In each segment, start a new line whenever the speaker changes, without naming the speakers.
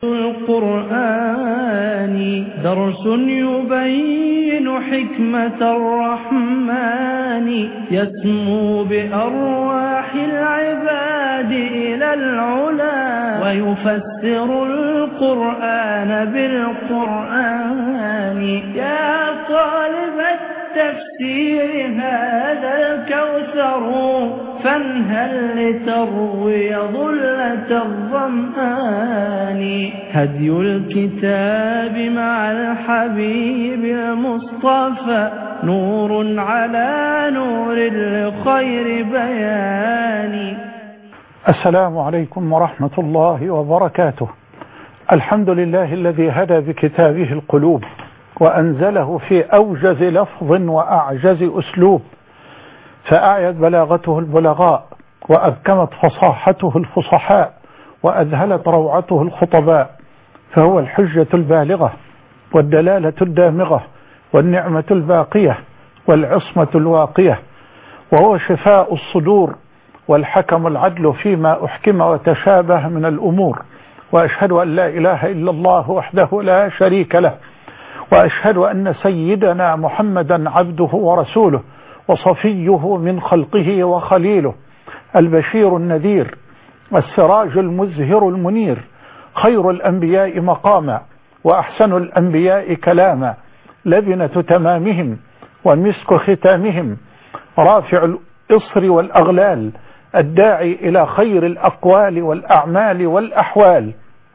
القرآن درس يبين حكمة الرحمن يسمو بأرواح العباد إلى العلا ويفسر القرآن بالقرآن. يا طالب التفسير هذا الكوثر فانهل لتروي ظلة الظمآن. هدي الكتاب مع الحبيب المصطفى نور على نور لخير بيان.
السلام عليكم ورحمة الله وبركاته. الحمد لله الذي هدى بكتابه القلوب وأنزله في أوجز لفظ وأعجز أسلوب، فأعيت بلاغته البلغاء وأبكمت فصاحته الفصحاء وأذهلت روعته الخطباء، فهو الحجة البالغة والدلالة الدامغة والنعمة الباقية والعصمة الواقية، وهو شفاء الصدور والحكم العدل فيما أحكم وتشابه من الأمور. وأشهد أن لا إله إلا الله وحده لا شريك له، وأشهد أن سيدنا محمدا عبده ورسوله وصفيه من خلقه وخليله، البشير النذير والسراج المزهر المنير، خير الأنبياء مقاما وأحسن الأنبياء كلاما، لبنة تمامهم ومسك ختامهم، رافع الإصر والأغلال، الداعي إلى خير الأقوال والأعمال والأحوال.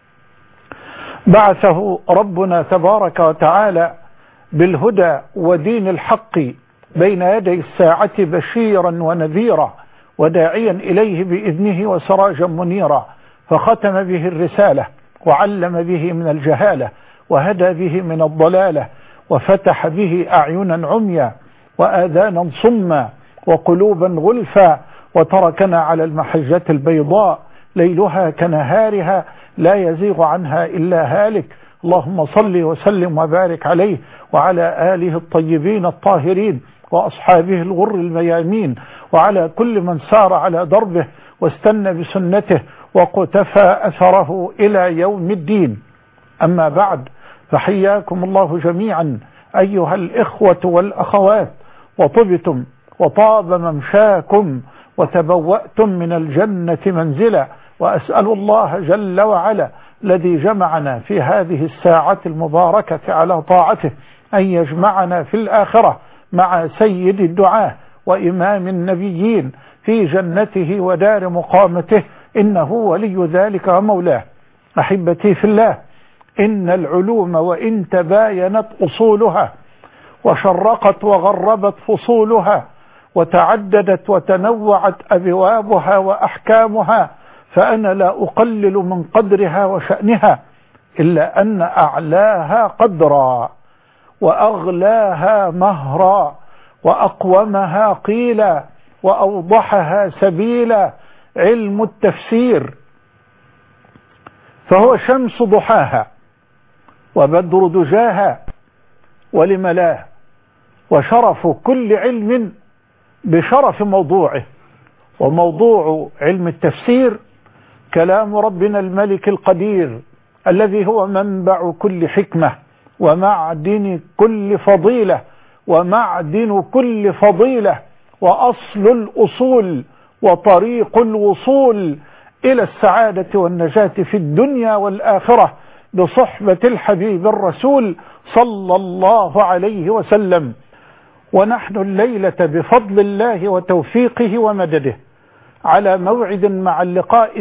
بعثه ربنا تبارك وتعالى بالهدى ودين الحق بين يدي الساعة بشيرا ونذيرا وداعيا إليه بإذنه وسراجا منيرا، فختم به الرسالة وعلم به من الجهالة وهدى به من الضلالة وفتح به أعينا عميا وآذانا صما وقلوبا غلفا، وتركنا على المحجة البيضاء ليلها كنهارها لا يزيغ عنها إلا هالك. اللهم صل وسلم وبارك عليه وعلى آله الطيبين الطاهرين وأصحابه الغر الميامين، وعلى كل من سار على دربه واستنى بسنته وقتفى أثره إلى يوم الدين. أما بعد، فحياكم الله جميعا أيها الإخوة والأخوات، وطبتم وطاب ممشاكم وتبوأتم من الجنة منزلا، وأسأل الله جل وعلا الذي جمعنا في هذه الساعة المباركة على طاعته أن يجمعنا في الآخرة مع سيد الدعاة وإمام النبيين في جنته ودار مقامته، إنه ولي ذلك ومولاه. أحبتي في الله، إن العلوم وإن تباينت أصولها وشرقت وغربت فصولها وتعددت وتنوعت أبوابها وأحكامها، فأنا لا أقلل من قدرها وشأنها، إلا أن أعلاها قدرا وأغلاها مهرا وأقومها قيلا وأوضحها سبيلا علم التفسير، فهو شمس ضحاها وبدر دجاها ولملاه، وشرف كل علم بشرف موضوعه. وموضوع علم التفسير كلام ربنا الملك القدير الذي هو منبع كل حكمة ومعدن كل فضيلة وأصل الأصول وطريق الوصول إلى السعادة والنجاة في الدنيا والآخرة بصحبة الحبيب الرسول صلى الله عليه وسلم. ونحن الليلة بفضل الله وتوفيقه ومدده على موعد مع اللقاء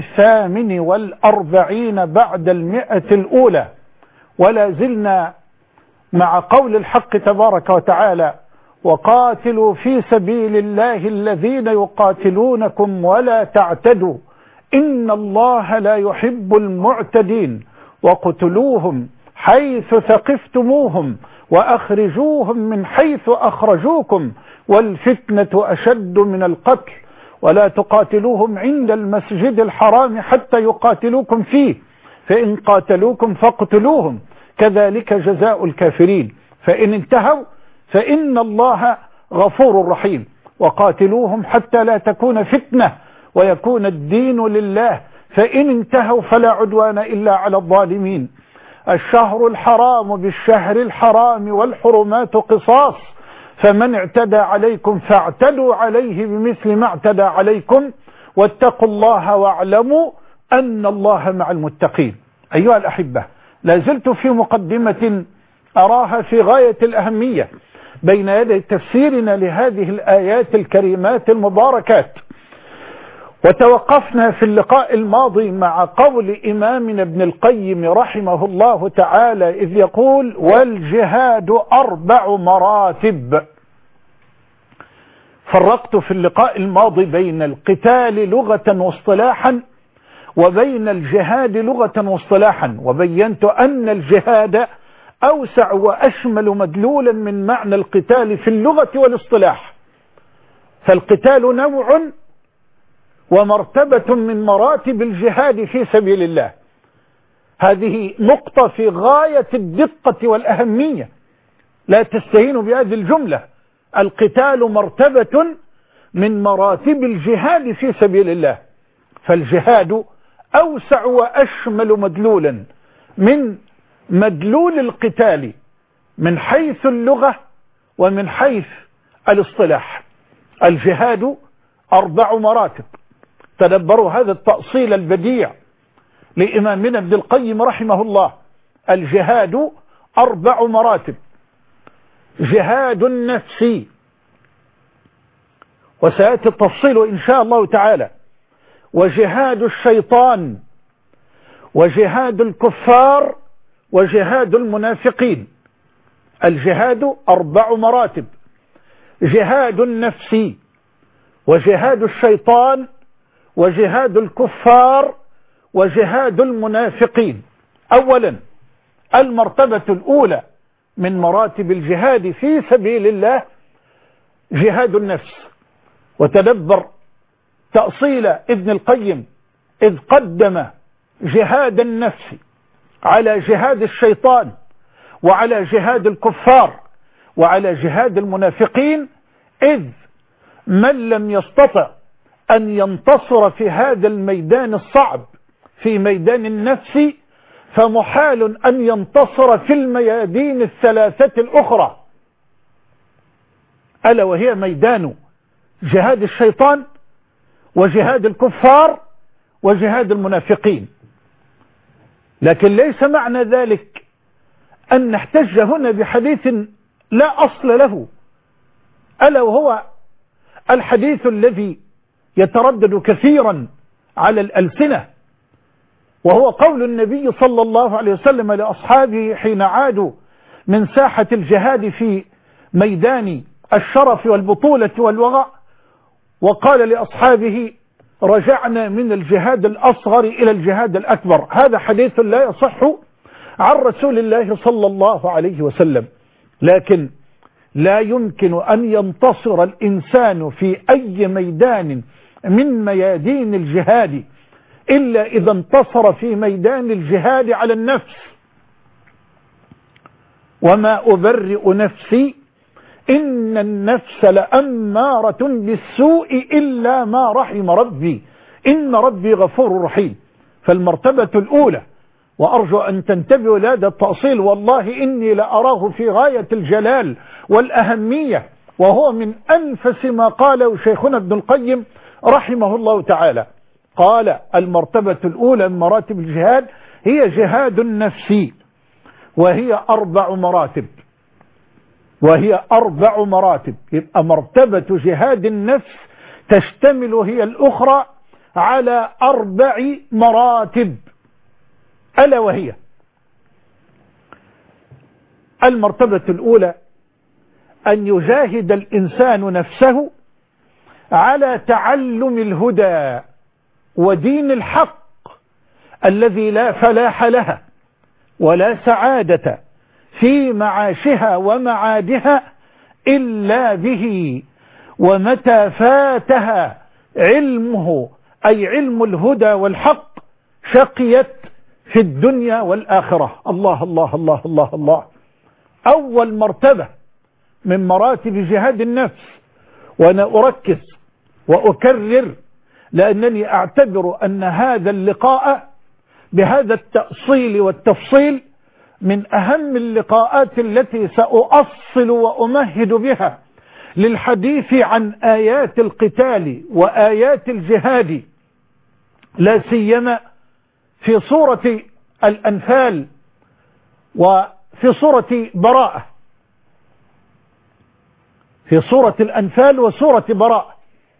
48 بعد 100 الأولى، ولا زلنا مع قول الحق تبارك وتعالى: وقاتلوا في سبيل الله الذين يقاتلونكم ولا تعتدوا إن الله لا يحب المعتدين، وقتلوهم حيث ثقفتموهم وأخرجوهم من حيث أخرجوكم والفتنة أشد من القتل ولا تقاتلوهم عند المسجد الحرام حتى يقاتلوكم فيه فإن قاتلوكم فاقتلوهم كذلك جزاء الكافرين فإن انتهوا فإن الله غفور رحيم. وقاتلوهم حتى لا تكون فتنة ويكون الدين لله، فإن انتهوا فلا عدوان إلا على الظالمين. الشهر الحرام بالشهر الحرام والحرمات قصاص، فمن اعتدى عليكم فاعتدوا عليه بمثل ما اعتدى عليكم، واتقوا الله واعلموا أن الله مع المتقين. أيها الأحبة، لازلت في مقدمة أراها في غاية الأهمية بين يدي تفسيرنا لهذه الآيات الكريمات المباركات، وتوقفنا في اللقاء الماضي مع قول إمامنا ابن القيم رحمه الله تعالى إذ يقول: والجهاد 4 مراتب. فرقت في اللقاء الماضي بين القتال لغة واصطلاحا وبين الجهاد لغة واصطلاحا، وبينت أن الجهاد أوسع وأشمل مدلولا من معنى القتال في اللغة والاصطلاح، فالقتال نوع ومرتبة من مراتب الجهاد في سبيل الله. هذه نقطة في غاية الدقة والأهمية، لا تستهينوا بهذه الجملة. القتال مرتبة من مراتب الجهاد في سبيل الله، فالجهاد أوسع وأشمل مدلولا من مدلول القتال من حيث اللغة ومن حيث الاصطلاح. الجهاد 4 مراتب. تدبروا هذا التأصيل البديع لإمامنا ابن القيم رحمه الله. الجهاد 4 مراتب: جهاد النفس، وسيأتي التفصيل إن شاء الله تعالى، وجهاد الشيطان، وجهاد الكفار، وجهاد المنافقين. الجهاد 4 مراتب: جهاد النفس، وجهاد الشيطان، وجهاد الكفار، وجهاد المنافقين. أولا، المرتبة الأولى من مراتب الجهاد في سبيل الله جهاد النفس. وتدبر تأصيل ابن القيم إذ قدم جهاد النفس على جهاد الشيطان وعلى جهاد الكفار وعلى جهاد المنافقين، إذ من لم يستطع أن ينتصر في هذا الميدان الصعب في ميدان النفس فمحال أن ينتصر في الميادين 3 الأخرى، ألا وهي ميدان جهاد الشيطان وجهاد الكفار وجهاد المنافقين. لكن ليس معنى ذلك أن نحتج هنا بحديث لا أصل له، ألا وهو الحديث الذي يتردد كثيرا على الألسنة، وهو قول النبي صلى الله عليه وسلم لأصحابه حين عادوا من ساحة الجهاد في ميدان الشرف والبطولة والوغى، وقال لأصحابه: رجعنا من الجهاد الأصغر إلى الجهاد الأكبر. هذا حديث لا يصح عن رسول الله صلى الله عليه وسلم. لكن لا يمكن أن ينتصر الإنسان في أي ميدان من ميادين الجهاد إلا إذا انتصر في ميدان الجهاد على النفس. وما أبرئ نفسي إن النفس لأمارة بالسوء إلا ما رحم ربي إن ربي غفور رحيم. فالمرتبة الأولى، وأرجو أن تنتبهوا لهذا التأصيل، والله إني لأراه في غاية الجلال والأهمية، وهو من أنفس ما قاله شيخنا ابن القيم رحمه الله تعالى. قال: المرتبة الأولى من مراتب الجهاد هي جهاد النفس، وهي 4 مراتب. يبقى مرتبة جهاد النفس تشتمل هي الأخرى على 4 مراتب، ألا وهي: المرتبة الأولى أن يجاهد الإنسان نفسه على تعلم الهدى ودين الحق الذي لا فلاح لها ولا سعادة في معاشها ومعادها إلا به، ومتى فاتها علمه أي علم الهدى والحق شقيت في الدنيا والآخرة. الله الله الله الله الله. أول مرتبة من مراتب جهاد النفس، وأنا أركز وأكرر لأنني أعتبر أن هذا اللقاء بهذا التأصيل والتفصيل من أهم اللقاءات التي سأؤصل وأمهد بها للحديث عن آيات القتال وآيات الجهاد، لا سيما في سورة الأنفال وفي سورة براءة، في سورة الأنفال وسورة براءة.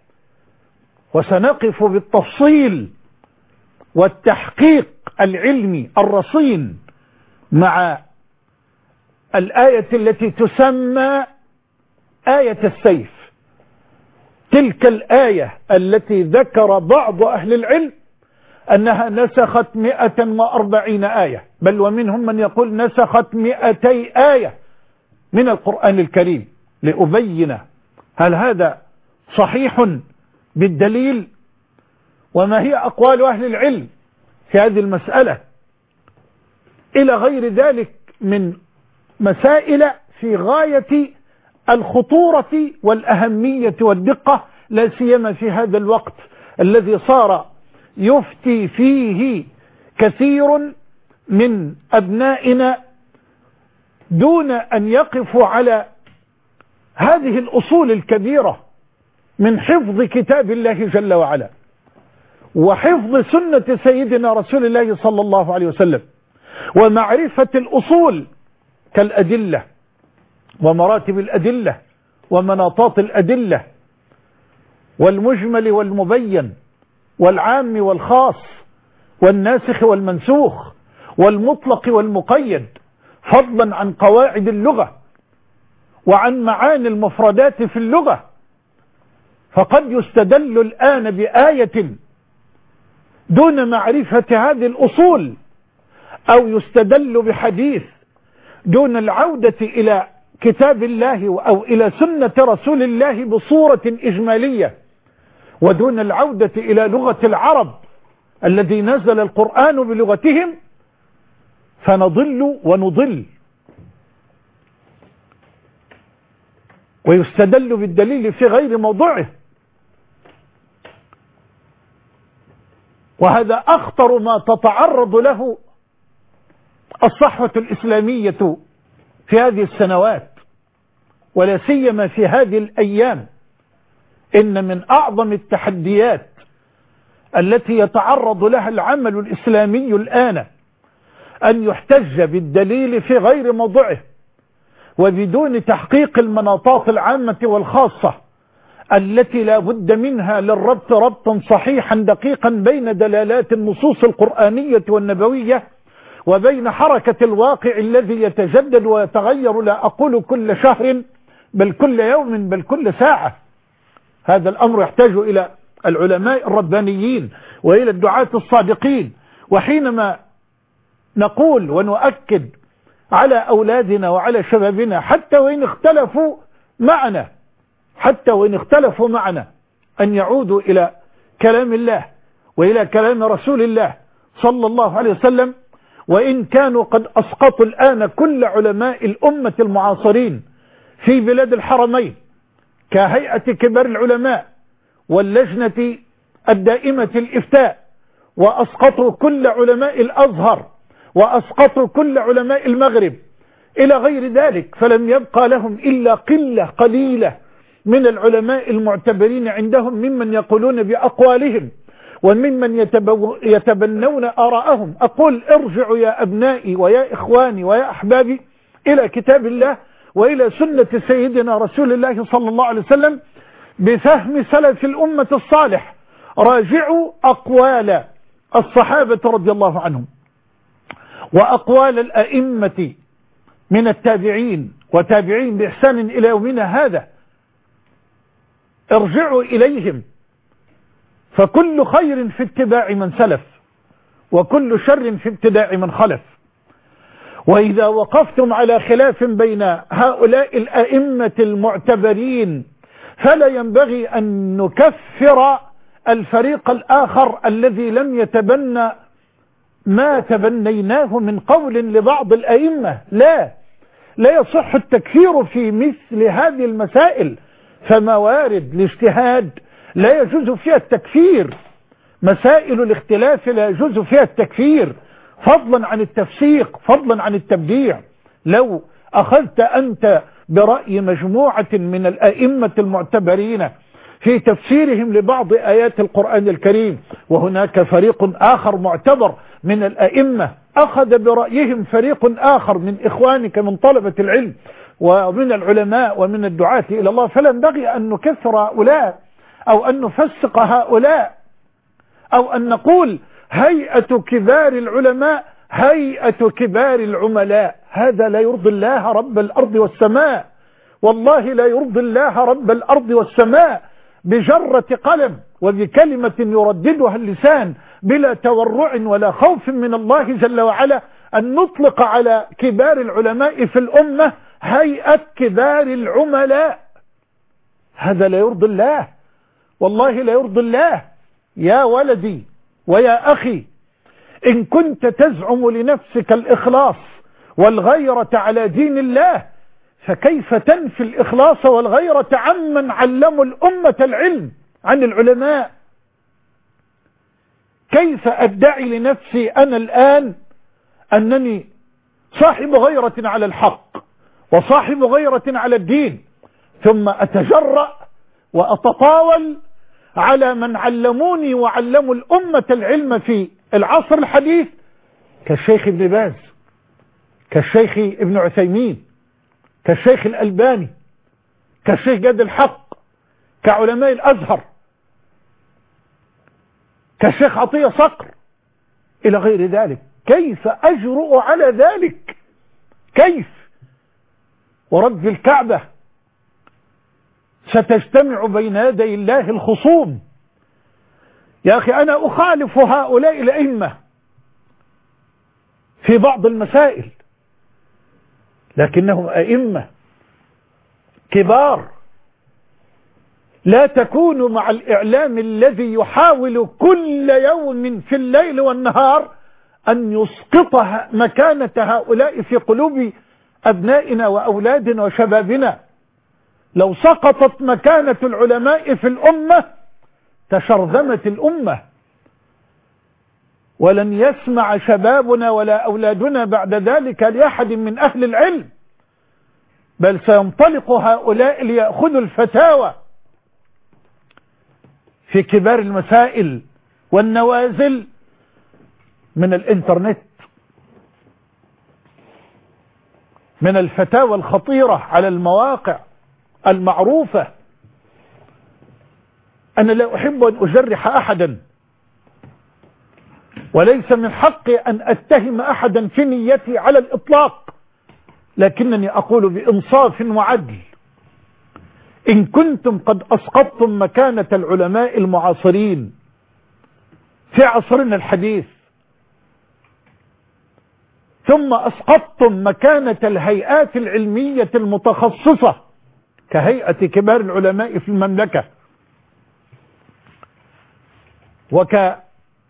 وسنقف بالتفصيل والتحقيق العلمي الرصين مع الآية التي تسمى آية السيف، تلك الآية التي ذكر بعض أهل العلم أنها نسخت 140 آية، بل ومنهم من يقول نسخت 200 آية من القرآن الكريم. لأبين هل هذا صحيح بالدليل، وما هي أقوال أهل العلم في هذه المسألة، إلى غير ذلك من مسائل في غاية الخطورة والأهمية والدقة، لا سيما في هذا الوقت الذي صار يفتي فيه كثير من أبنائنا دون أن يقفوا على هذه الأصول الكبيرة من حفظ كتاب الله جل وعلا وحفظ سنة سيدنا رسول الله صلى الله عليه وسلم، ومعرفة الأصول كالأدلة ومراتب الأدلة ومناطات الأدلة والمجمل والمبين والعام والخاص والناسخ والمنسوخ والمطلق والمقيد، فضلا عن قواعد اللغة وعن معاني المفردات في اللغة. فقد يستدل الآن بآية دون معرفة هذه الأصول، أو يستدل بحديث دون العودة إلى كتاب الله أو إلى سنة رسول الله بصورة إجمالية، ودون العودة إلى لغة العرب الذي نزل القرآن بلغتهم، فنضل ونضل. ويستدل بالدليل في غير موضوعه، وهذا أخطر ما تتعرض له الصحوة الإسلامية في هذه السنوات، ولا سيما في هذه الأيام. إن من أعظم التحديات التي يتعرض لها العمل الإسلامي الآن أن يحتج بالدليل في غير موضعه وبدون تحقيق المناطات العامة والخاصة التي لا بد منها للربط ربطا صحيحا دقيقا بين دلالات النصوص القرآنية والنبوية وبين حركة الواقع الذي يتجدد ويتغير، لا أقول كل شهر بل كل يوم بل كل ساعة. هذا الأمر يحتاج إلى العلماء الربانيين وإلى الدعاة الصادقين. وحينما نقول ونؤكد على أولادنا وعلى شبابنا حتى وإن اختلفوا معنا أن يعودوا إلى كلام الله وإلى كلام رسول الله صلى الله عليه وسلم، وإن كانوا قد أسقطوا الآن كل علماء الأمة المعاصرين في بلاد الحرمين كهيئة كبار العلماء واللجنة الدائمة الإفتاء، وأسقطوا كل علماء الأزهر وأسقطوا كل علماء المغرب إلى غير ذلك، فلم يبقى لهم إلا قلة قليلة من العلماء المعتبرين عندهم ممن يقولون بأقوالهم وممن يتبنون آراءهم. أقول ارجعوا يا أبنائي ويا إخواني ويا أحبابي إلى كتاب الله وإلى سنة سيدنا رسول الله صلى الله عليه وسلم بفهم سلف الأمة الصالح. راجعوا أقوال الصحابة رضي الله عنهم وأقوال الأئمة من التابعين وتابعين بإحسان إلى يومنا هذا، ارجعوا إليهم، فكل خير في اتباع من سلف وكل شر في ابتداع من خلف. وإذا وقفتم على خلاف بين هؤلاء الأئمة المعتبرين فلا ينبغي أن نكفر الفريق الآخر الذي لم يتبنى ما تبنيناه من قول لبعض الأئمة. لا يصح التكفير في مثل هذه المسائل، فموارد الاجتهاد لا يجوز فيها التكفير مسائل الاختلاف لا يجوز فيها التكفير، فضلا عن التفسيق، فضلا عن التبديع. لو أخذت أنت برأي مجموعة من الأئمة المعتبرين في تفسيرهم لبعض آيات القرآن الكريم، وهناك فريق آخر معتبر من الأئمة أخذ برأيهم فريق آخر من إخوانك من طلبة العلم ومن العلماء ومن الدعاة إلى الله، فلا ينبغي أن نكثر هؤلاء أو أن نفسق هؤلاء أو أن نقول هيئة كبار العلماء هيئة كبار العملاء. هذا لا يرضي الله رب الأرض والسماء، والله لا يرضي الله رب الأرض والسماء بجرة قلم وبكلمة يرددها اللسان بلا تورع ولا خوف من الله جل وعلا أن نطلق على كبار العلماء في الأمة هيئة كبار العملاء. هذا لا يرضي الله، والله لا يرضي الله. يا ولدي ويا أخي، إن كنت تزعم لنفسك الإخلاص والغيرة على دين الله، فكيف تنفي الإخلاص والغيرة عمن علموا الأمة العلم عن العلماء؟ كيف أدعي لنفسي أنا الآن أنني صاحب غيرة على الحق وصاحب غيرة على الدين، ثم أتجرأ وأتطاول على من علموني وعلموا الأمة العلم في العصر الحديث كالشيخ ابن باز، كالشيخ ابن عثيمين، كالشيخ الألباني، كالشيخ جاد الحق، كعلماء الأزهر، كالشيخ عطية صقر إلى غير ذلك. كيف أجرؤ على ذلك؟ كيف؟ ورب الكعبة ستجتمع بين يدي الله الخصوم. يا أخي أنا أخالف هؤلاء الأئمة في بعض المسائل، لكنهم أئمة كبار. لا تكونوا مع الإعلام الذي يحاول كل يوم في الليل والنهار أن يسقط مكانة هؤلاء في قلوب أبنائنا وأولادنا وشبابنا. لو سقطت مكانة العلماء في الأمة تشرذمت الأمة، ولن يسمع شبابنا ولا أولادنا بعد ذلك لأحد من أهل العلم، بل سينطلق هؤلاء ليأخذوا الفتاوى في كبار المسائل والنوازل من الإنترنت، من الفتاوى الخطيرة على المواقع المعروفة. أنا لا أحب أن أجرح أحدا، وليس من حقي أن أتهم أحدا في نيتي على الإطلاق، لكنني أقول بإنصاف وعدل: إن كنتم قد أسقطتم مكانة العلماء المعاصرين في عصرنا الحديث، ثم أسقطتم مكانة الهيئات العلمية المتخصصة كهيئة كبار العلماء في المملكة وكهيئات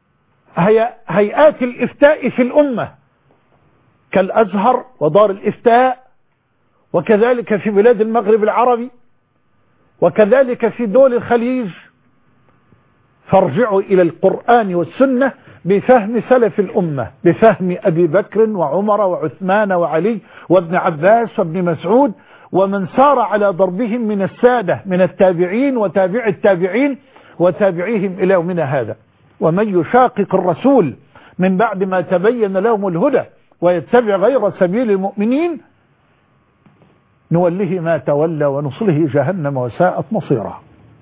الإفتاء في الأمة كالأزهر ودار الإفتاء، وكذلك في بلاد المغرب العربي، وكذلك في دول الخليج، فارجعوا إلى القرآن والسنة بفهم سلف الأمة، بفهم أبي بكر وعمر وعثمان وعلي وابن عباس وابن مسعود ومن سار على ضربهم من السادة من التابعين وتابع التابعين وتابعيهم إلى يومنا هذا. ومن يشاقق الرسول من بعد ما تبين لهم الهدى ويتبع غير سبيل المؤمنين نوله ما تولى ونصله جهنم وساءت مصيرا.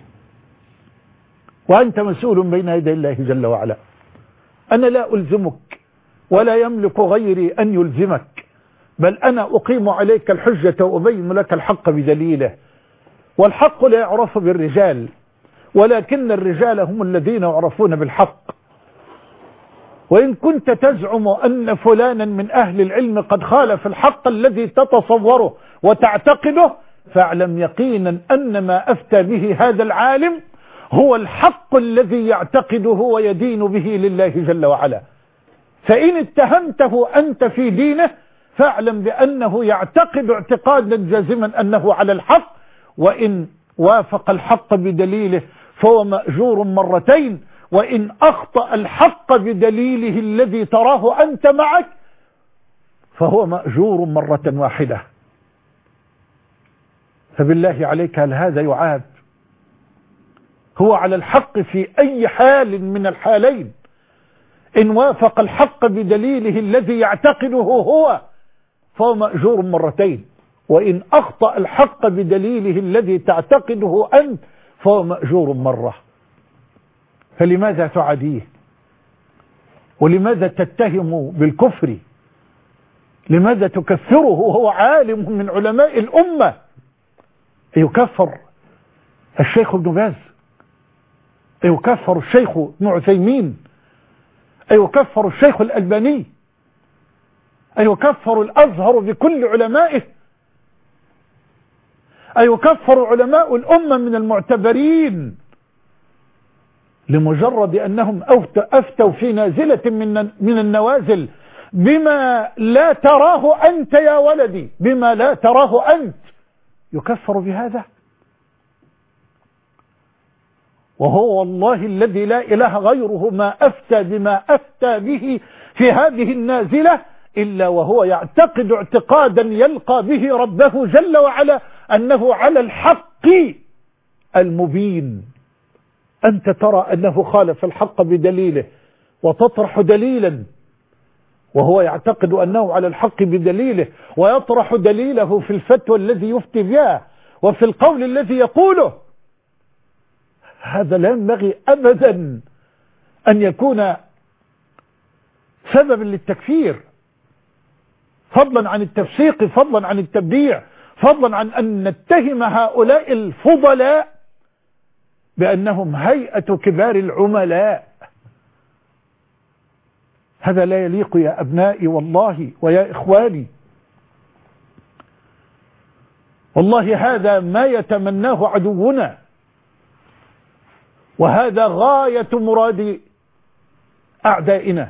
وأنت مسؤول بين يدي الله جل وعلا. أنا لا ألزمك ولا يملك غيري أن يلزمك، بل أنا أقيم عليك الحجة وأبين لك الحق بدليله. والحق لا يعرف بالرجال، ولكن الرجال هم الذين يعرفون بالحق. وإن كنت تزعم أن فلانا من أهل العلم قد خالف الحق الذي تتصوره وتعتقده، فاعلم يقينا أن ما أفتى به هذا العالم هو الحق الذي يعتقده ويدين به لله جل وعلا. فإن اتهمته أنت في دينه فاعلم بأنه يعتقد اعتقادا جازما أنه على الحق، وإن وافق الحق بدليله فهو مأجور مرتين وإن أخطأ الحق بدليله الذي تراه أنت معك فهو مأجور مرة واحدة. فبالله عليك هل هذا يعاب؟ هو على الحق في أي حال من الحالين، إن وافق الحق بدليله الذي يعتقده هو فهو مأجور مرتين، وإن أخطأ الحق بدليله الذي تعتقده أنت فهو مأجور مرة. فلماذا تعاديه؟ ولماذا تتهم بالكفر؟ لماذا تكفره وهو عالم من علماء الأمة؟ يكفر الشيخ ابن باز، يكفر الشيخ ابن عثيمين، يكفر الشيخ الألباني، يكفر الأزهر بكل علمائه، يكفر علماء الأمة من المعتبرين لمجرد أنهم أفتوا في نازلة من النوازل بما لا تراه أنت يا ولدي، بما لا تراه أنت، يكفر بهذا؟ وهو والله الذي لا إله غيره ما أفتى بما أفتى به في هذه النازلة إلا وهو يعتقد اعتقادا يلقى به ربه جل وعلا أنه على الحق المبين. أنت ترى أنه خالف الحق بدليله وتطرح دليلا، وهو يعتقد أنه على الحق بدليله ويطرح دليله في الفتوى الذي يفتي بها وفي القول الذي يقوله. هذا لا ينبغي أبدا أن يكون سببا للتكفير، فضلا عن التفسيق، فضلا عن التبديع، فضلا عن أن نتهم هؤلاء الفضلاء بأنهم هيئة كبار العملاء. هذا لا يليق يا أبنائي والله ويا إخواني، والله هذا ما يتمناه عدونا، وهذا غاية مراد أعدائنا،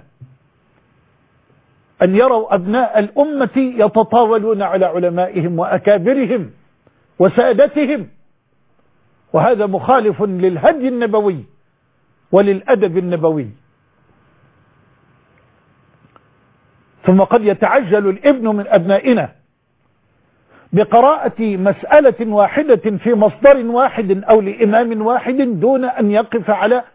أن يروا أبناء الأمة يتطاولون على علمائهم وأكابرهم وسادتهم، وهذا مخالف للهدي النبوي وللأدب النبوي. ثم قد يتعجل الابن من أبنائنا بقراءة مسألة واحدة في مصدر واحد أو لإمام واحد دون أن يقف على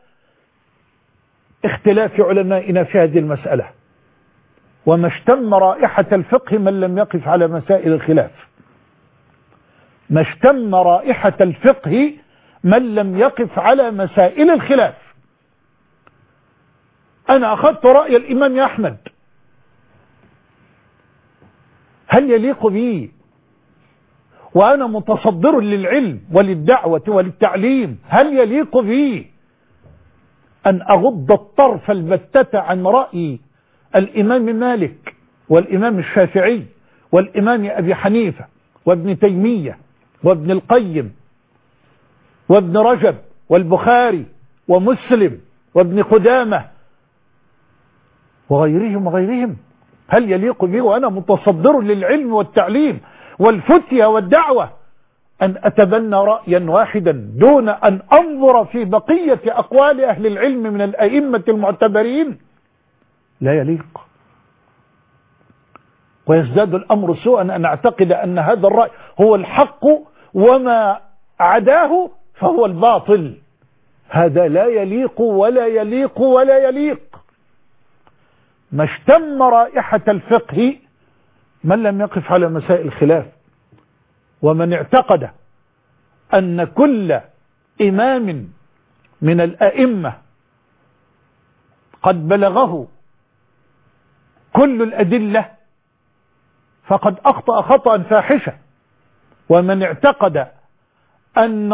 اختلاف علمائنا في هذه المسألة. وما اشتم رائحة الفقه من لم يقف على مسائل الخلاف، ما اشتم رائحة الفقه من لم يقف على مسائل الخلاف. أنا أخذت رأي الإمام أحمد، هل يليق بي وأنا متصدر للعلم وللدعوة وللتعليم، هل يليق بي أن أغض الطرف البتة عن رأي الإمام مالك والإمام الشافعي والإمام أبي حنيفة وابن تيمية وابن القيم وابن رجب والبخاري ومسلم وابن قدامة وغيرهم؟ هل يليق بي وأنا متصدر للعلم والتعليم والفتية والدعوة أن أتبنى رأيا واحدا دون أن أنظر في بقية أقوال أهل العلم من الأئمة المعتبرين؟ لا يليق. ويزداد الأمر سوءا أن أعتقد أن هذا الرأي هو الحق وما عداه فهو الباطل. هذا لا يليق ولا يليق ولا يليق. ما اشتم رائحة الفقه من لم يقف على مسائل الخلاف، ومن اعتقد أن كل إمام من الأئمة قد بلغه كل الأدلة فقد أخطأ خطأ فاحشا. ومن اعتقد أن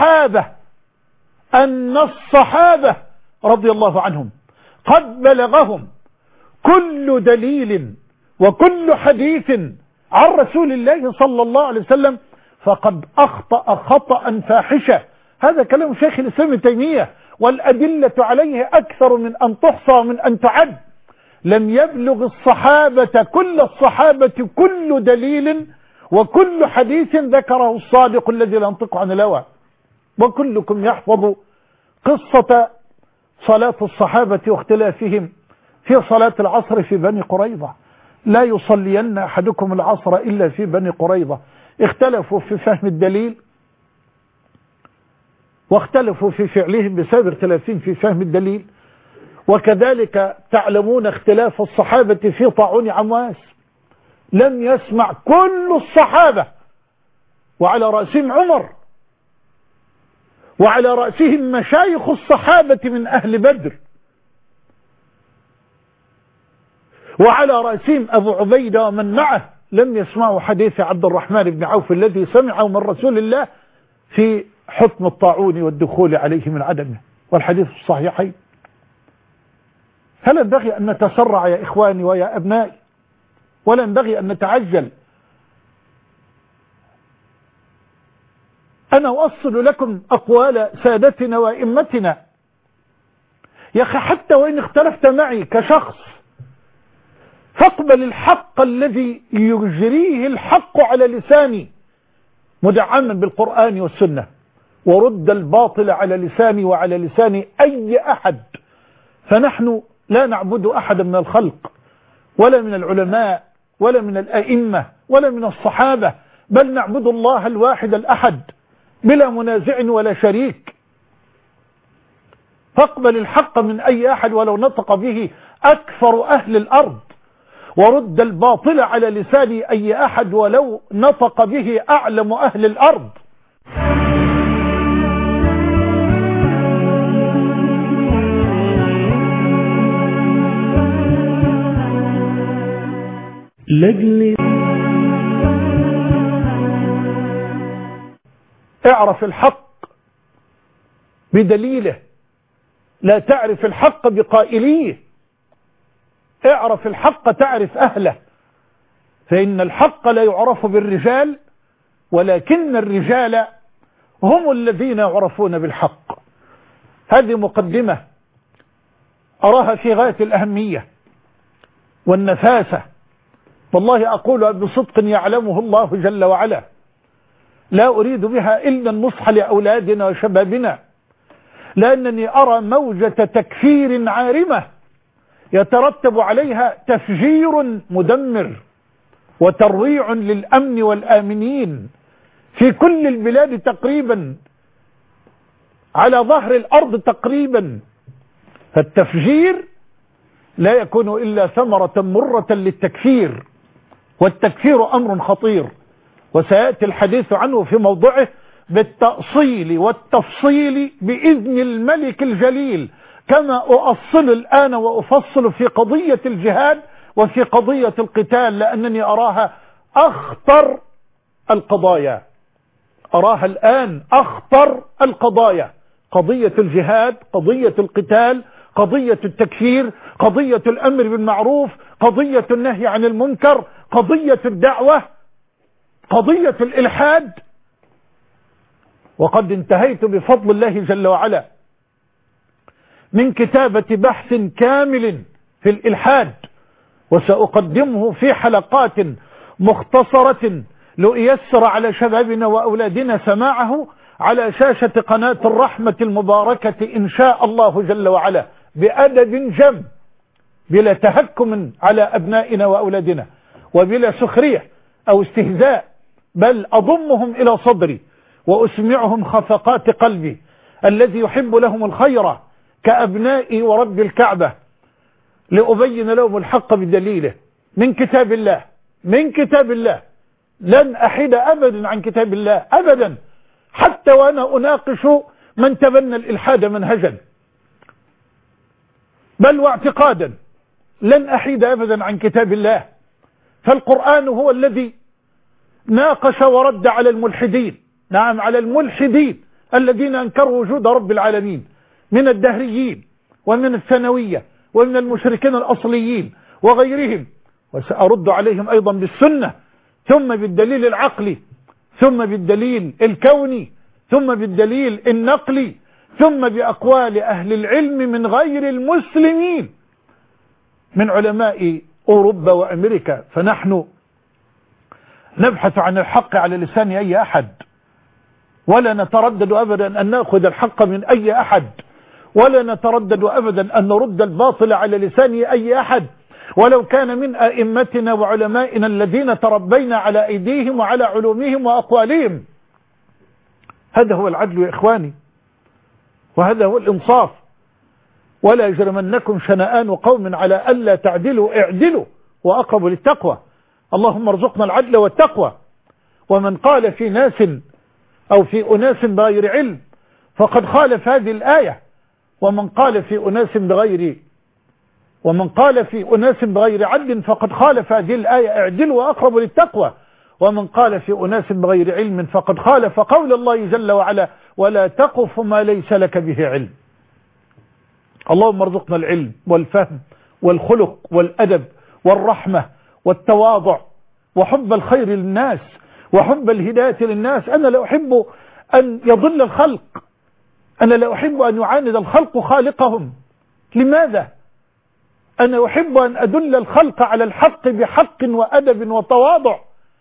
الصحابة رضي الله عنهم قد بلغهم كل دليل وكل حديث عن رسول الله صلى الله عليه وسلم فقد أخطأ خطأ فاحشا. هذا كلام شيخ الإسلام ابن تيمية، والأدلة عليه أكثر من أن تحصى ومن أن تعد. لم يبلغ الصحابة كل الصحابة كل دليل وكل حديث ذكره الصادق الذي لا ينطق عن الهوى. وكلكم يحفظ قصة صلاة الصحابة واختلافهم في صلاة العصر في بني قريظة. لا يصلين أحدكم العصر إلا في بني قريظة. اختلفوا في فهم الدليل واختلفوا في فعلهم بسبب اختلافهم في فهم الدليل. وكذلك تعلمون اختلاف الصحابة في طاعون عمواس، لم يسمع كل الصحابة وعلى رأسهم عمر وعلى رأسهم مشايخ الصحابة من أهل بدر وعلى رأسهم أبو عبيدة ومن معه، لم يسمعوا حديث عبد الرحمن بن عوف الذي سمعه من رسول الله في حكم الطاعون والدخول عليه من عدمه، والحديث الصحيحين. هل ينبغي أن نتسرع يا إخواني ويا أبنائي، ولا ينبغي أن نتعجل؟ أنا أوصل لكم أقوال سادتنا وإمتنا. يا أخي حتى وإن اختلفت معي كشخص فاقبل الحق الذي يجريه الحق على لساني مدعما بالقرآن والسنة، ورد الباطل على لساني وعلى لسان أي أحد. فنحن لا نعبد أحدا من الخلق ولا من العلماء ولا من الأئمة ولا من الصحابة، بل نعبد الله الواحد الأحد بلا منازع ولا شريك. فاقبل الحق من أي أحد ولو نطق به أكثر أهل الأرض، ورد الباطل على لسان أي أحد ولو نطق به أعلم أهل الأرض. اعرف الحق بدليله، لا تعرف الحق بقائليه. اعرف الحق تعرف أهله، فإن الحق لا يعرف بالرجال ولكن الرجال هم الذين يعرفون بالحق. هذه مقدمة أراها في غاية الأهمية والنفاسة، والله أقول بصدق يعلمه الله جل وعلا. لا أريد بها إلا النصح لأولادنا وشبابنا، لأنني أرى موجة تكفير عارمة يترتب عليها تفجير مدمر وترويع للأمن والآمنين في كل البلاد تقريبا، على ظهر الأرض تقريبا. فالتفجير لا يكون إلا ثمرة مرة للتكفير، والتكفير أمر خطير، وسيأتي الحديث عنه في موضعه بالتأصيل والتفصيل بإذن الملك الجليل، كما أؤصل الآن وأفصل في قضية الجهاد وفي قضية القتال، لأنني أراها أخطر القضايا. أراها الآن أخطر القضايا، قضية الجهاد، قضية القتال، قضية التكفير، قضية الأمر بالمعروف، قضية النهي عن المنكر، قضية الدعوة، قضية الإلحاد. وقد انتهيت بفضل الله جل وعلا من كتابة بحث كامل في الإلحاد، وسأقدمه في حلقات مختصرة ليسر على شبابنا وأولادنا سماعه على شاشة قناة الرحمة المباركة إن شاء الله جل وعلا، بأدب جم، بلا تهكم على أبنائنا وأولادنا وبلا سخرية أو استهزاء، بل أضمهم إلى صدري وأسمعهم خفقات قلبي الذي يحب لهم الخير كأبنائي ورب الكعبة، لأبين لهم الحق بدليله من كتاب الله. من كتاب الله لن أحيد أبدا عن كتاب الله أبدا، حتى وأنا أناقش من تبنى الإلحاد منهجا بل واعتقادا، لن أحيد أبدا عن كتاب الله. فالقرآن هو الذي ناقش ورد على الملحدين، نعم على الملحدين الذين أنكروا وجود رب العالمين من الدهريين ومن الثانوية ومن المشركين الأصليين وغيرهم، وسأرد عليهم أيضا بالسنة، ثم بالدليل العقلي، ثم بالدليل الكوني، ثم بالدليل النقلي، ثم بأقوال أهل العلم من غير المسلمين من علماء أوروبا وأمريكا. فنحن نبحث عن الحق على لسان أي أحد، ولا نتردد أبدا أن نأخذ الحق من أي أحد، ولا نتردد أبدا أن نرد الباطل على لسان أي أحد ولو كان من أئمتنا وعلمائنا الذين تربينا على أيديهم وعلى علومهم وأقوالهم. هذا هو العدل يا إخواني، وهذا هو الإنصاف. ولا يجرمنكم شنآن قوم على ألا تعدلوا اعدلوا وأقرب للتقوى. اللهم ارزقنا العدل والتقوى. ومن قال في ناس أو في أناس بغير علم فقد خالف هذه الآية، ومن قال في أناس بغير عدل فقد خالف هذه الآية اعدلوا وأقرب للتقوى. ومن قال في أناس بغير علم فقد خالف قول الله جل وعلا ولا تقف ما ليس لك به علم. اللهم ارزقنا العلم والفهم والخلق والأدب والرحمة والتواضع وحب الخير للناس وحب الهداية للناس. أنا لا أحب أن يضل الخلق، أنا لا أحب أن يعاند الخلق خالقهم. لماذا؟ أنا أحب أن أدل الخلق على الحق بحق وأدب وتواضع.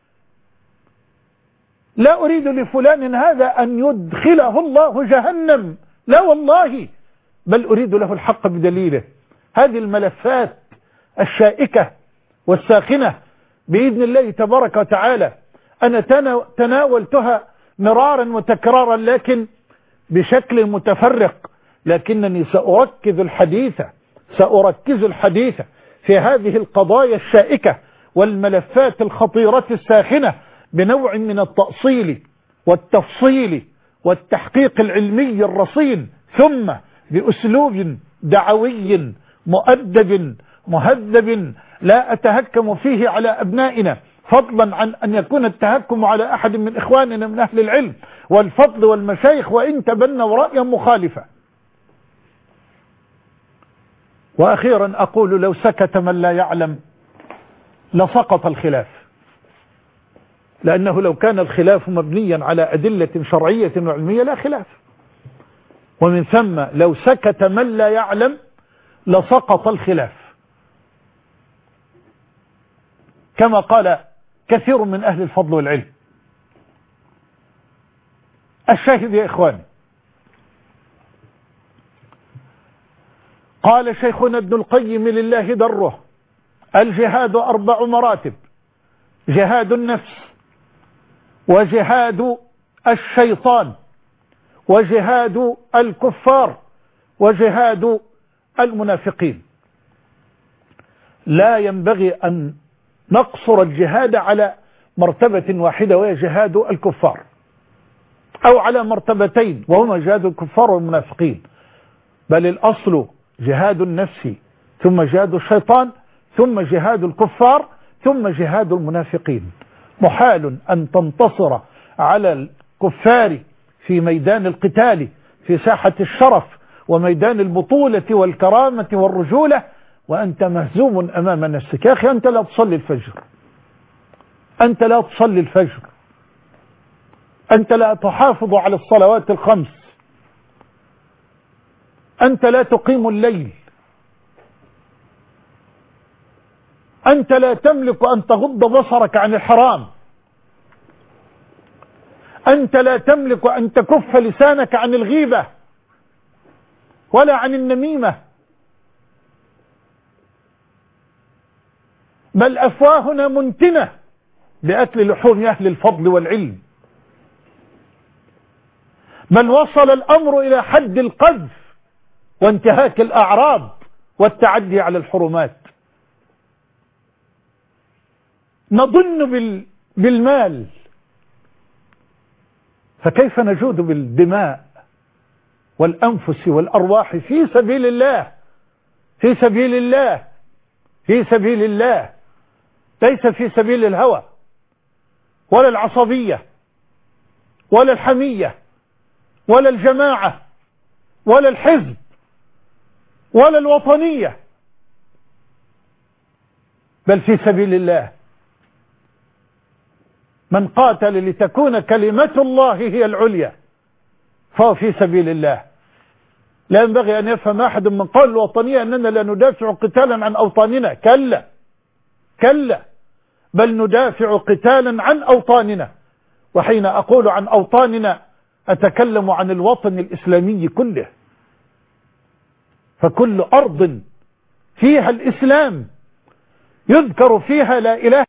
لا أريد لفلان هذا أن يدخله الله جهنم، لا والله، بل أريد له الحق بدليله. هذه الملفات الشائكة والساخنة بإذن الله تبارك وتعالى أنا تناولتها مرارا وتكرارا لكن بشكل متفرق، لكنني سأركز الحديث في هذه القضايا الشائكة والملفات الخطيرة الساخنة بنوع من التأصيل والتفصيل والتحقيق العلمي الرصين، ثم بأسلوب دعوي مؤدب مهذب لا أتهكم فيه على أبنائنا، فضلا عن أن يكون التهكم على أحد من إخواننا من أهل العلم والفضل والمشايخ وإن تبنوا رأيا مخالفا. وأخيرا أقول لو سكت من لا يعلم لسقط الخلاف، لأنه لو كان الخلاف مبنيا على أدلة شرعية وعلمية لا خلاف، ومن ثم لو سكت من لا يعلم لسقط الخلاف كما قال كثير من أهل الفضل والعلم. الشاهد يا إخواني، قال شيخنا ابن القيم لله دره: الجهاد 4 مراتب: جهاد النفس، وجهاد الشيطان، وجهاد الكفار، وجهاد المنافقين. لا ينبغي أن نقصر الجهاد على مرتبة واحدة وهي جهاد الكفار، أو على مرتبتين وهما جهاد الكفار والمنافقين، بل الأصل جهاد النفس ثم جهاد الشيطان ثم جهاد الكفار ثم جهاد المنافقين. محال أن تنتصر على الكفار في ميدان القتال في ساحة الشرف وميدان البطولة والكرامة والرجولة وأنت مهزوم أمام نفسك. يا أخي أنت لا تصلي الفجر، أنت لا تصلي الفجر، أنت لا تحافظ على الصلوات ال5، أنت لا تقيم الليل، أنت لا تملك أن تغض بصرك عن الحرام، أنت لا تملك أن تكف لسانك عن الغيبة ولا عن النميمة، بل أفواهنا منتنة بأكل لحوم أهل الفضل والعلم، بل وصل الأمر إلى حد القذف وانتهاك الأعراض والتعدي على الحرمات. نظن بالمال، فكيف نجود بالدماء والأنفس والأرواح في سبيل الله، في سبيل الله، في سبيل الله، ليس في سبيل الهوى ولا العصبية ولا الحمية ولا الجماعة ولا الحزب ولا الوطنية، بل في سبيل الله. من قاتل لتكون كلمة الله هي العليا فهو في سبيل الله. لا ينبغي أن يفهم أحد من قول الوطنية أننا لا ندافع قتالا عن أوطاننا، كلا كلا، بل ندافع قتالا عن أوطاننا. وحين أقول عن أوطاننا أتكلم عن الوطن الإسلامي كله، فكل أرض فيها الإسلام يذكر فيها لا إله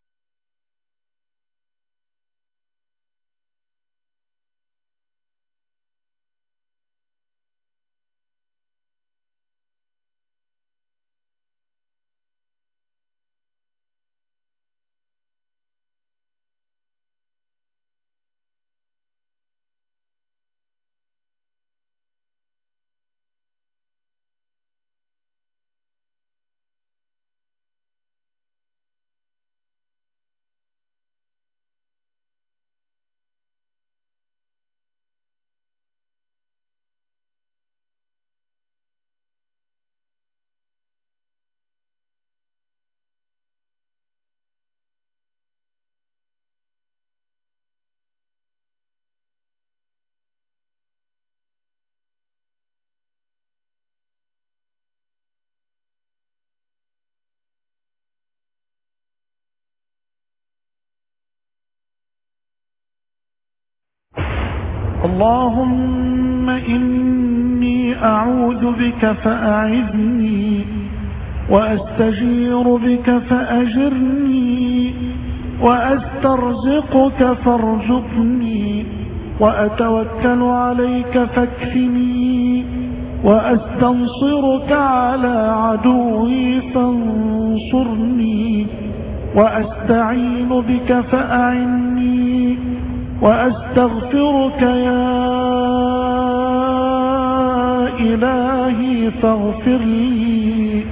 اللهم إني أعوذ بك فأعذني، وأستجير بك فأجرني، وأسترزقك فارزقني، وأتوكل عليك فاكفني، وأستنصرك على عدوي فانصرني، وأستعين بك فأعني، وأستغفرك يا إلهي فاغفر لي.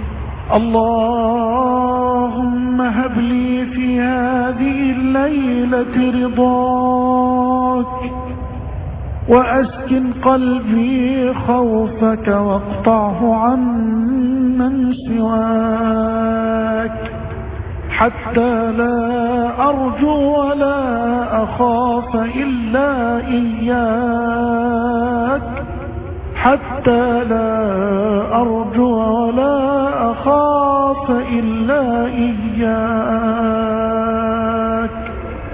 اللهم هب لي في هذه الليلة رضاك، وأسكن قلبي خوفك، واقطعه عمن سواك، حتى لا أرجو ولا أخاف إلا إياك، حتى لا أرجو ولا أخاف إلا إياك.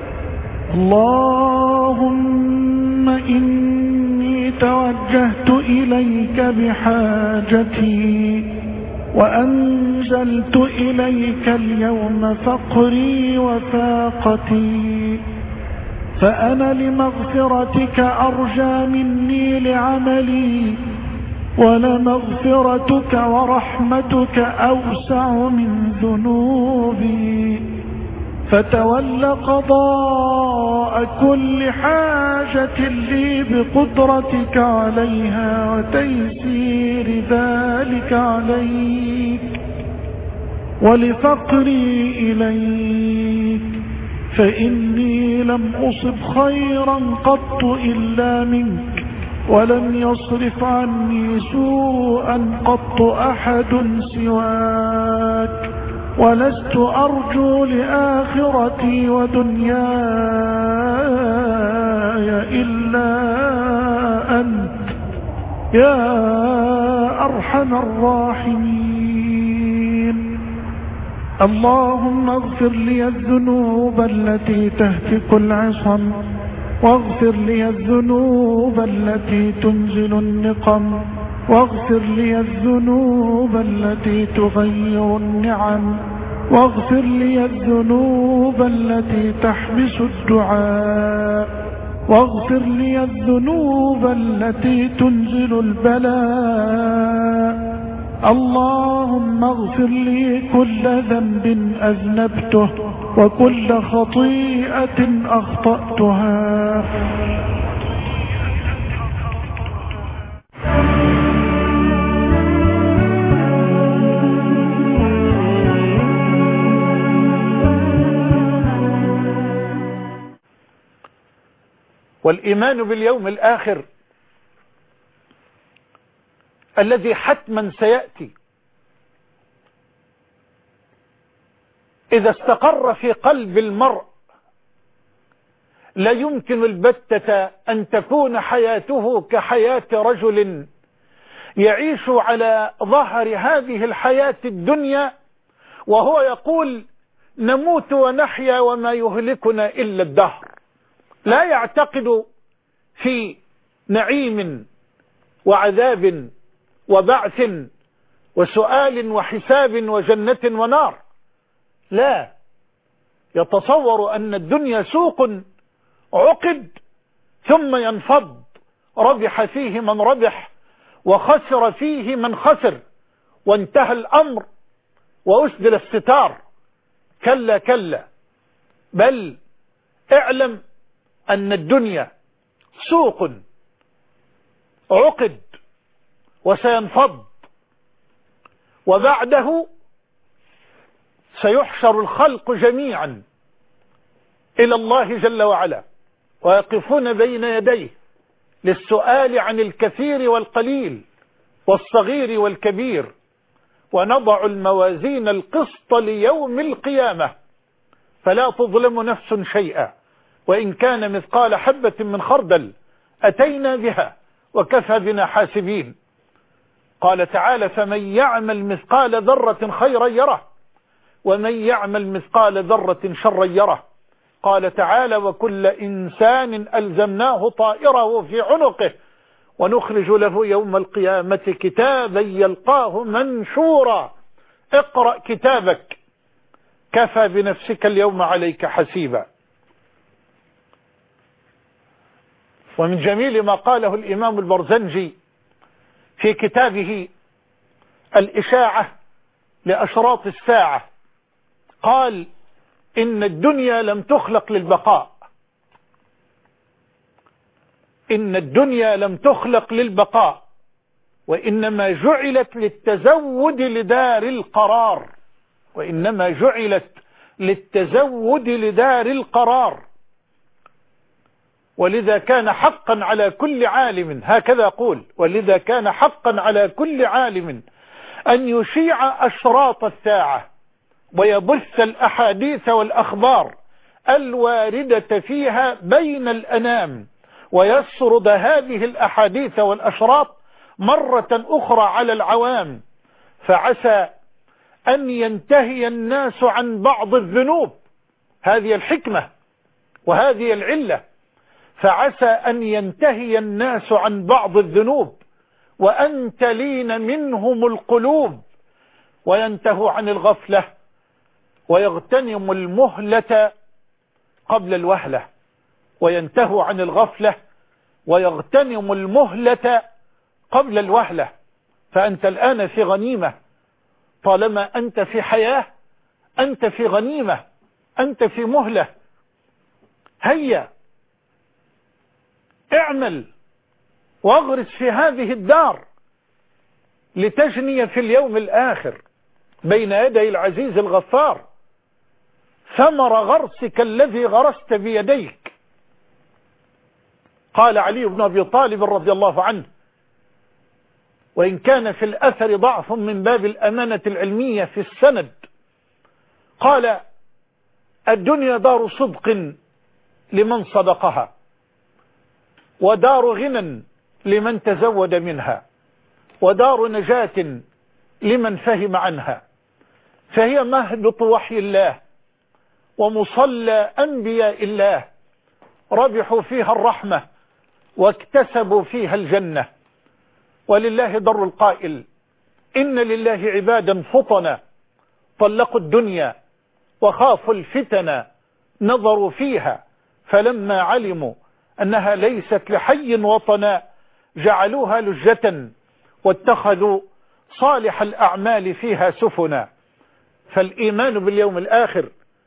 اللهم إني توجهت إليك بحاجتي، وأنزلت إليك اليوم فقري وفاقتي، فأنا لمغفرتك أرجى مني لعملي، ولمغفرتك ورحمتك أوسع من ذنوبي، فتول قضاء كل حاجة لي بقدرتك عليها وتيسير ذلك عليك، ولفقري إليك، فإني لم أصب خيرا قط إلا منك، ولم يصرف عني سوءا قط أحد سواك، ولست أرجو لآخرتي ودنياي إلا أنت يا أرحم الراحمين. اللهم اغفر لي الذنوب التي تهتك العصم، واغفر لي الذنوب التي تنزل النقم، واغفر لي الذنوب التي تغير النعم، واغفر لي الذنوب التي تحبس الدعاء، واغفر لي الذنوب التي تنزل البلاء. اللهم اغفر لي كل ذنب أذنبته، وكل خطيئة أخطأتها.
والإيمان باليوم الآخر الذي حتما سيأتي إذا استقر في قلب المرء لا يمكن البتة أن تكون حياته كحياة رجل يعيش على ظهر هذه الحياة الدنيا وهو يقول نموت ونحيا وما يهلكنا إلا الدهر، لا يعتقد في نعيم وعذاب وبعث وسؤال وحساب وجنة ونار، لا، يتصور أن الدنيا سوق عقد ثم ينفض، ربح فيه من ربح وخسر فيه من خسر، وانتهى الأمر وأسدل الستار. كلا كلا، بل اعلم أن الدنيا سوق عقد وسينفض، وبعده سيحشر الخلق جميعا إلى الله جل وعلا، ويقفون بين يديه للسؤال عن الكثير والقليل والصغير والكبير، ونضع الموازين القسط ليوم القيامة فلا تظلم نفس شيئا، وإن كان مثقال حبة من خردل أتينا بها وكفى بنا حاسبين. قال تعالى: فمن يعمل مثقال ذرة خيرا يره، ومن يعمل مثقال ذرة شرا يره. قال تعالى: وكل إنسان ألزمناه طائره في عنقه ونخرج له يوم القيامة كتابا يلقاه منشورا اقرأ كتابك كفى بنفسك اليوم عليك حسيبا. ومن جميل ما قاله الإمام البرزنجي في كتابه الإشاعة لأشراط الساعة، قال: إن الدنيا لم تخلق للبقاء، إن الدنيا لم تخلق للبقاء، وإنما جعلت للتزود لدار القرار، وإنما جعلت للتزود لدار القرار. ولذا كان حقا على كل عالم، هكذا أقول، ولذا كان حقا على كل عالم أن يشيع أشراط الساعة ويبث الأحاديث والأخبار الواردة فيها بين الأنام، ويسرد هذه الأحاديث والأشراط مرة أخرى على العوام، فعسى أن ينتهي الناس عن بعض الذنوب. هذه الحكمة وهذه العلة، فعسى أن ينتهي الناس عن بعض الذنوب وأن تلين منهم القلوب، وينتهوا عن الغفلة ويغتنموا المهلة قبل الوهلة، وينتهوا عن الغفلة ويغتنموا المهلة قبل الوهلة. فأنت الآن في غنيمة، طالما أنت في حياة أنت في غنيمة، أنت في مهلة. هيا اعمل واغرس في هذه الدار لتجني في اليوم الآخر بين يدي العزيز الغفار ثمر غرسك الذي غرست بيديك. قال علي بن أبي طالب رضي الله عنه، وإن كان في الأثر ضعف من باب الأمانة العلمية في السند، قال: الدنيا دار صدق لمن صدقها، ودار غنى لمن تزود منها، ودار نجاة لمن فهم عنها، فهي مهبط وحي الله ومصلى أنبياء الله، ربحوا فيها الرحمة واكتسبوا فيها الجنة. ولله در القائل: إن لله عبادا فطنا طلقوا الدنيا وخافوا الفتن، نظروا فيها فلما علموا أنها ليست لحي وطنا جعلوها لجة واتخذوا صالح الأعمال فيها سفنا. فالإيمان باليوم الآخر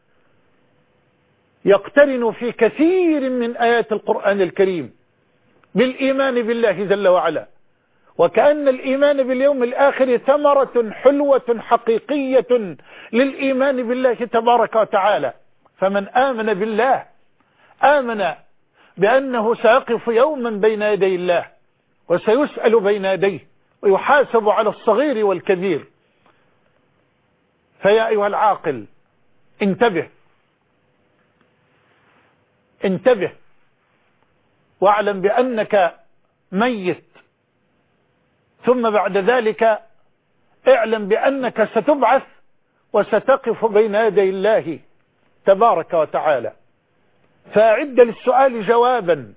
يقترن في كثير من آيات القرآن الكريم بالإيمان بالله جل وعلا، وكأن الإيمان باليوم الآخر ثمرة حلوة حقيقية للإيمان بالله تبارك وتعالى. فمن آمن بالله آمن بأنه سيقف يوما بين يدي الله وسيسأل بين يديه ويحاسب على الصغير والكبير. فيا أيها العاقل انتبه، انتبه واعلم بأنك ميت، ثم بعد ذلك اعلم بأنك ستبعث وستقف بين يدي الله تبارك وتعالى. فأعد للسؤال جوابا،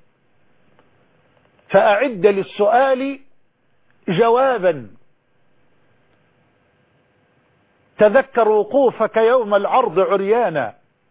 فأعد للسؤال جوابا. تذكر وقوفك يوم العرض عريانا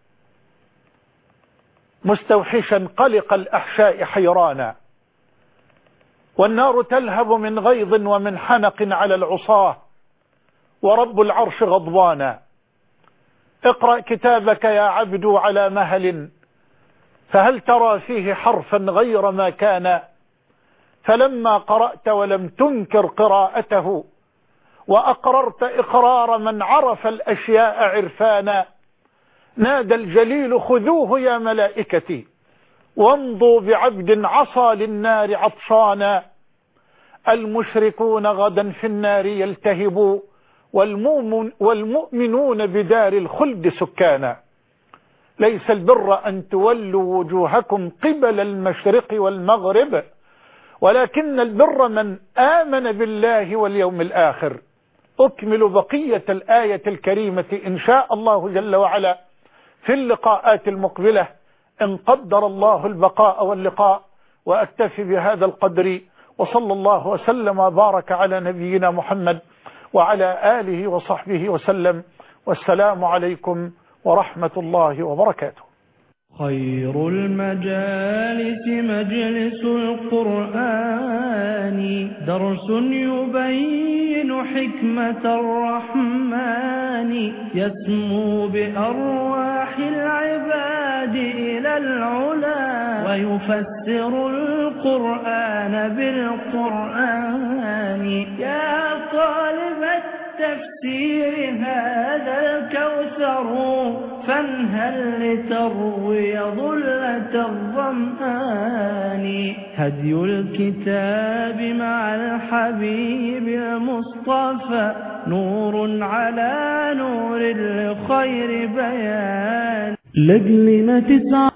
مستوحشا قلق الأحشاء حيرانا، والنار تلهب من غيظ ومن حنق على العصاة ورب العرش غضبانا. اقرأ كتابك يا عبد على مهل، فهل ترى فيه حرفا غير ما كان؟ فلما قرأت ولم تنكر قراءته وأقررت إقرار من عرف الأشياء عرفانا، نادى الجليل خذوه يا ملائكتي وامضوا بعبد عصى للنار عطشانا. المشركون غدا في النار يلتهبوا والمؤمنون بدار الخلد سكانا. ليس البر أن تولوا وجوهكم قبل المشرق والمغرب، ولكن البر من آمن بالله واليوم الآخر. أكمل بقية الآية الكريمة إن شاء الله جل وعلا في اللقاءات المقبلة إن قدر الله البقاء واللقاء، وأكتفي بهذا القدر، وصلى الله وسلم وبارك على نبينا محمد وعلى آله وصحبه وسلم، والسلام عليكم ورحمة الله وبركاته.
خير المجالس مجلس القرآن، درس يبين حكمة الرحمن، يسمو بأرواح العباد إلى العلا، ويفسر القرآن بالقرآن. يا طالب التفسير هذا الكوثر، فانهل لتروي ظلة الظمآن. هدي الكتاب مع الحبيب المصطفى، نور على نور لخير بيان. لجلنا 9